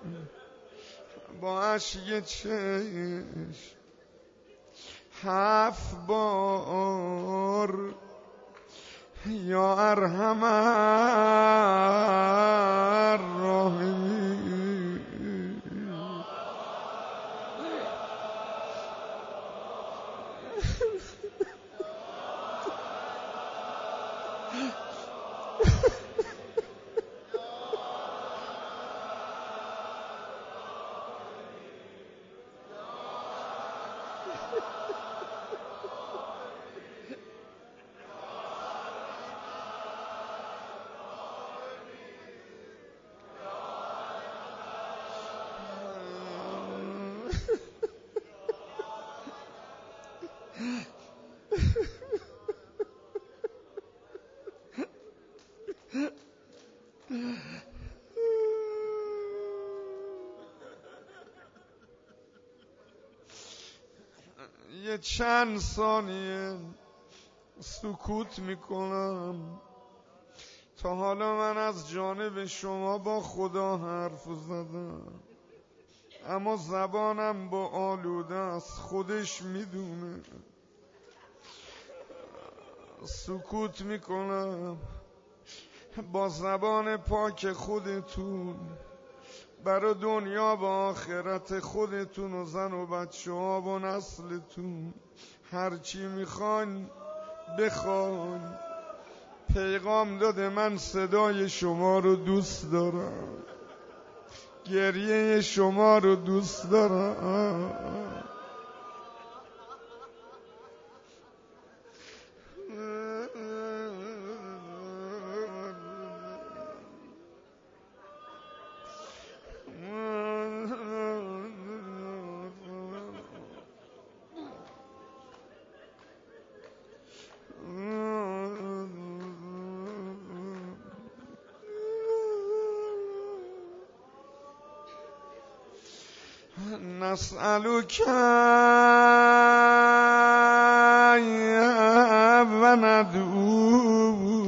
با اشک چشم 7 بار یا ارحم الراحمین. یه چند ثانیه سکوت میکنم. تا حالا من از جانب شما با خدا حرف زدم، اما زبانم با آلوده است، خودش میدونه. سکوت میکنم. با زبان پاک خودتون برای دنیا و آخرت خودتون و زن و بچه ها و نسلتون هرچی میخوان بخوان. پیغام داده من صدای شما رو دوست دارم، گریه شما رو دوست دارم. نسألك و ندعو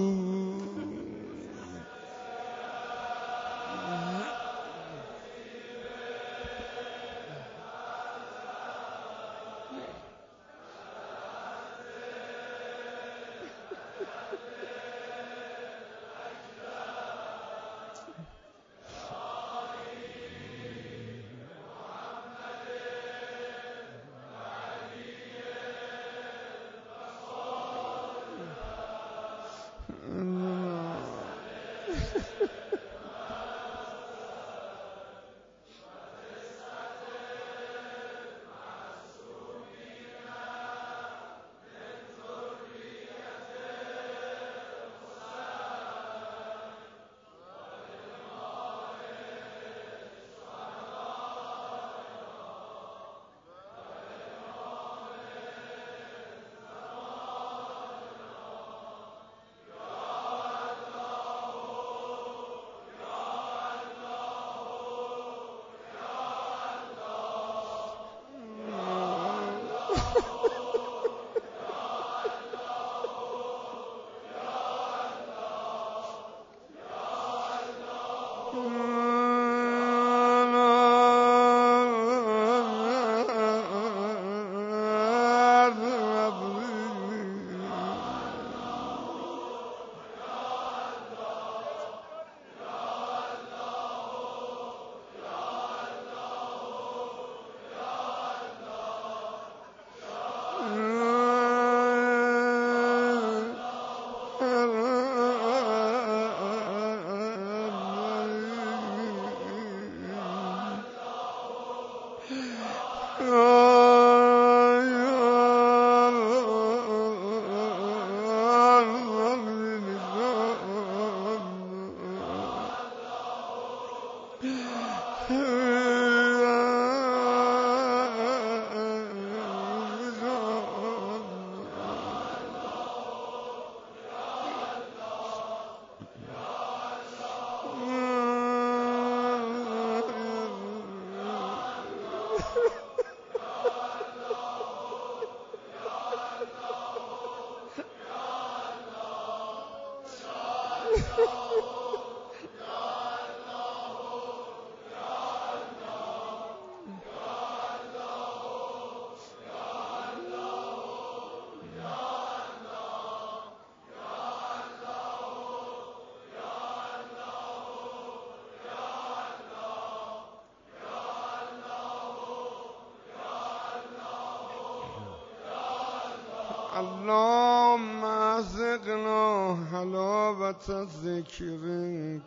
اللهم ازقنا حلاوة ذکرک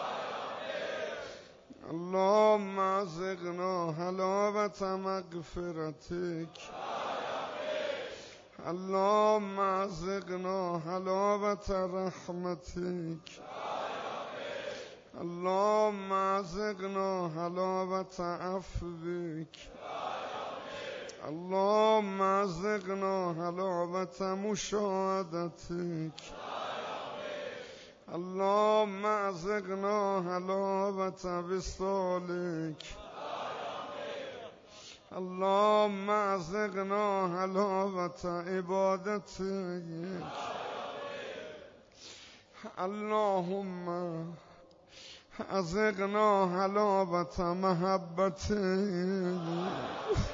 اللهم ازقنا حلاوة مغفرتک اللهم ازقنا حلاوة رحمتک اللهم ازقنا حلاوة عفوک اللهم ازقنا حلاوة مشاهدتك اللهم ازقنا حلاوة وصالك اللهم ازقنا حلاوة عبادتك اللهم ازقنا حلاوة محبتك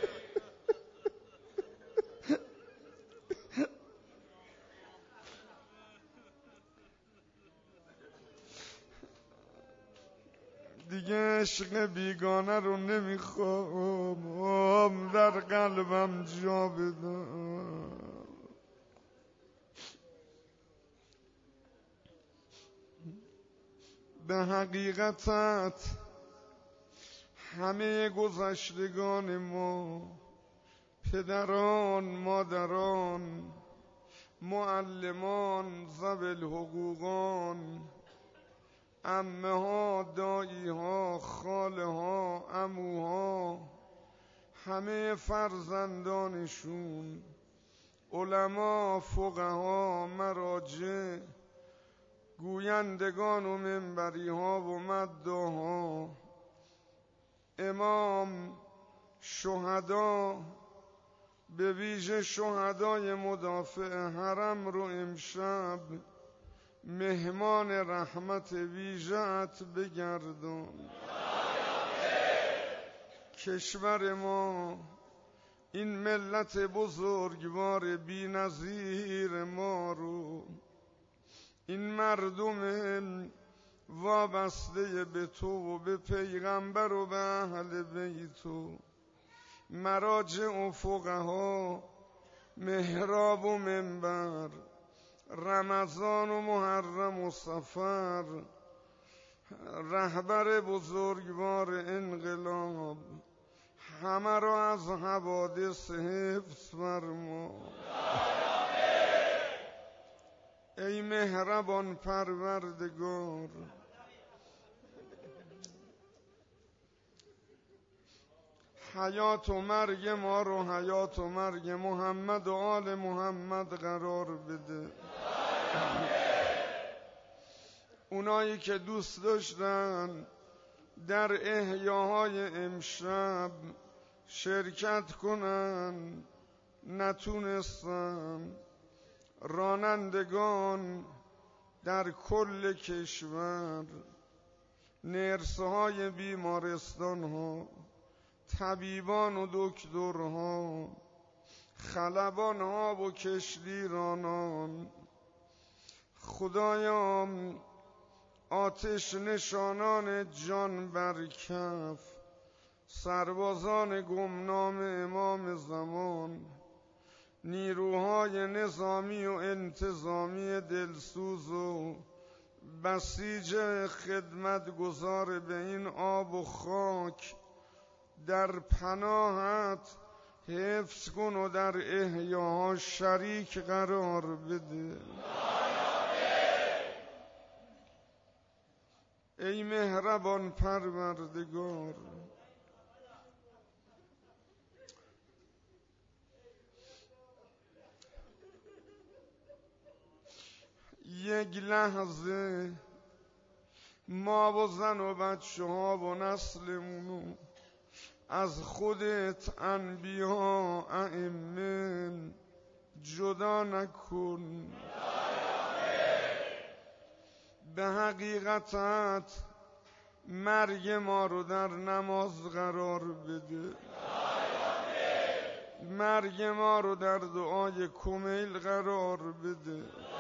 دیگه عشق بیگانه رو نمیخوام در قلبم جا بدم به حقیقتت همه گذشتگان ما پدران مادران معلمان ذوی الحقوقان عمه ها دایی ها خاله ها عموها همه فرزندانشون علما فقها مراجع گویندگان و منبری ها و مداها امام شهدا به ویژه شهدای مدافع حرم رو امشب مهمان رحمت ویژه‌ات بگردون کشور ما این ملت بزرگوار بی نظیر ما رو این مردم وابسته به تو و به پیغمبر و به اهل بیت و مراجع و فقها محراب و منبر رمضان و محرم و صفر رهبر بزرگوار انقلاب همه را از حوادث حفظ فرما ای مهربان پروردگار حیات و مرگ ما رو حیات و مرگ محمد و آل محمد قرار بده اونایی که دوست داشتن در احیاهای امشب شرکت کنن نتونستن رانندگان در کل کشور نرس‌های بیمارستان ها طبیبان و دکترها خلبان ها و کشتیرانان خدایا آتش نشانان جان بر کف سربازان گمنام امام زمان نیروهای نظامی و انتظامی دلسوز و بسیج خدمت گذار به این آب و خاک در پناهت حفظ کن و در احیاها شریک قرار بده ای مهربان پروردگار یک لحظه ما و زن و بچه ها و نسلمونو از خودت انبیا ائمه جدا نکن به حقیقتت مرگ ما رو در نماز قرار بده، مرگ ما رو در دعای کمیل قرار بده.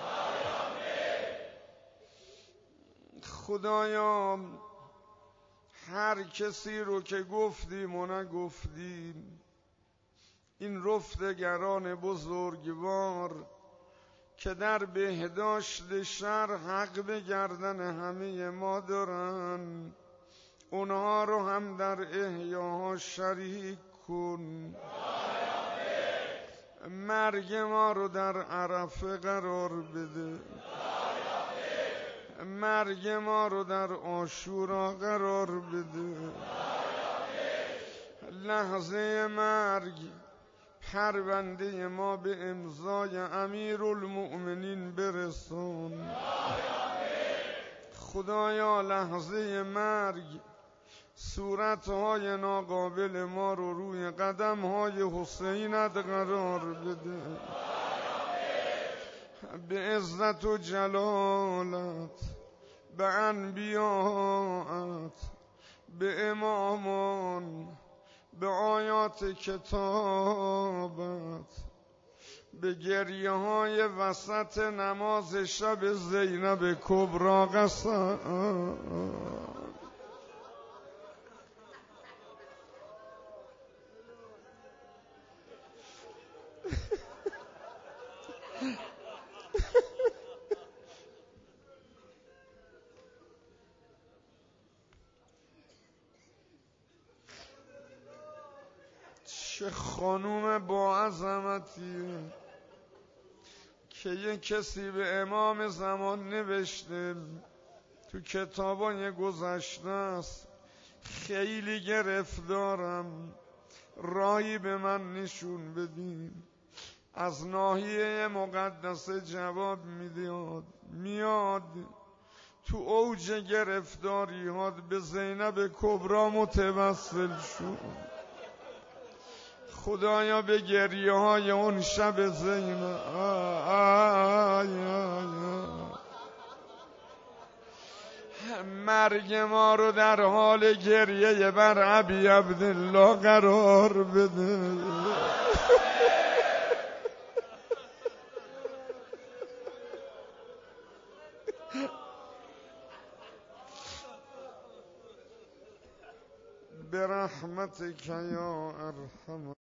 خدایا هر کسی رو که گفتیم و نگفتیم، این رفتگران بزرگوار که در بهداشت شهر حق به گردن همه ما دارن، اونها رو هم در احیاها شریک کن. مرگ ما رو در عرفه قرار بده، مرگ ما رو در عاشورا قرار بده. لحظه مرگ پرونده ما به امضای امیرالمؤمنین برسون. خدایا لحظه مرگ صورتهای ناقابل ما رو روی قدمهای حسینت قرار بده. به عزت و جلالت، به انبیاءت، به امامان، به آیات کتابت، به گریه های وسط نماز شب زینب کبری قسم. چه خانوم با عظمتیه که یک کسی به امام زمان نوشته تو کتابای گذشته است، خیلی گرفتارم، راهی به من نشون بدین. از ناحیه مقدسه جواب میاد تو اوج گرفتاریات به زینب کبری متوسل شد. خدایا به گریه های اون شب زینب مرگ ما رو در حال گریه بر ابی عبدالله قرار بده. برحمتک یا ارحم